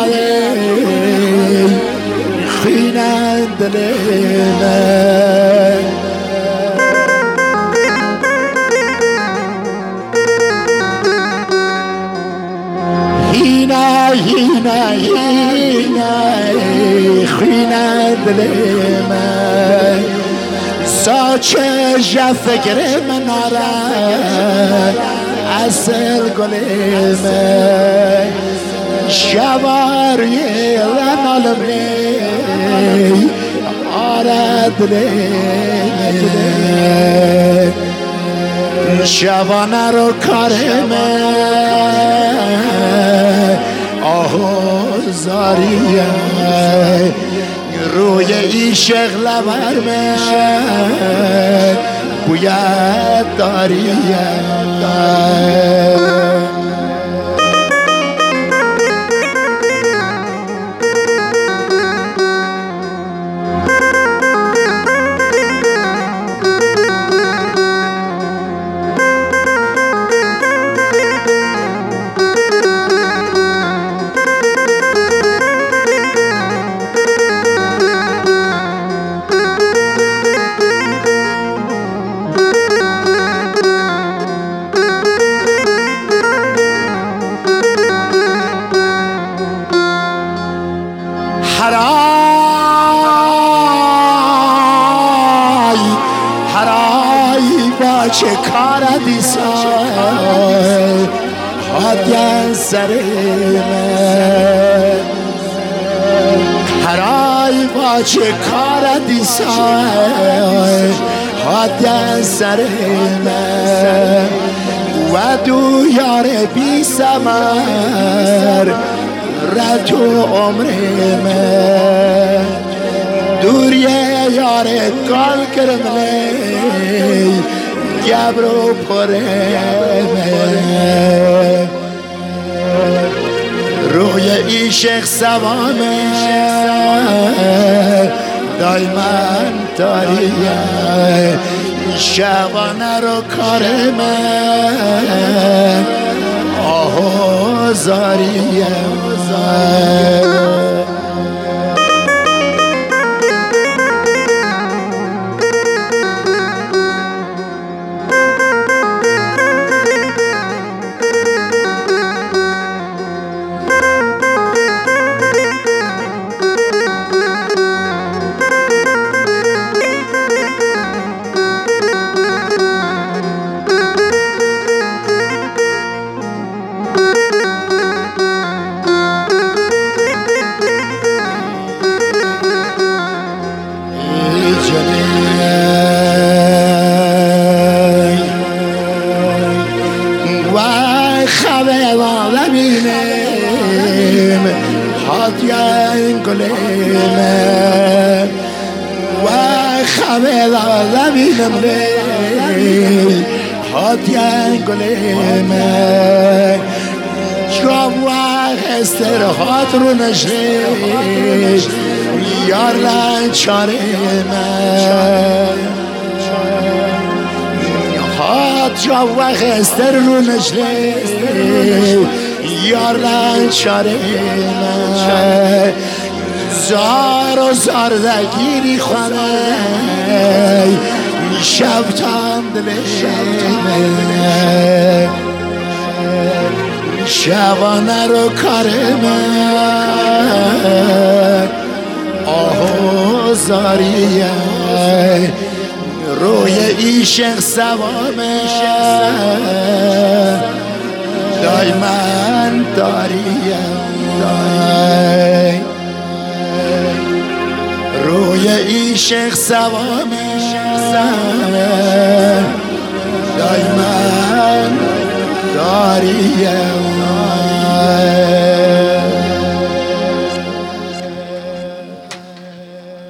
خینند دل من هینه خینند دل من ساچه جا فکر من آره اصل گل من شواری لنالم لی آرد لی شوانه رو کار من آهوزاریه روی این شغل من باید داریه هرای با چه کار دیسای حادیان سر من هرای با چه کار دیسای حادیان سر من و دو یار بی سمر رتو عمر من دوریه یار کال کرملی گبرو پره من روی ای شیخ سوامه دایمن تاریه شبانه رو کار من آهو زاریه حادیان گلیم و خبر زمینم لی حادیان گلیم جواب استر هات رو نشیش یار لن چاریم هات جواب استر رو نشیش یار لن چاریم زار و زار دگیری خانه شب تام دلیم شبانه رو کار من آهو زاریه روی ای شیخ سوامه دایمن داریه روی ای شیخ سوامه دایمن داریه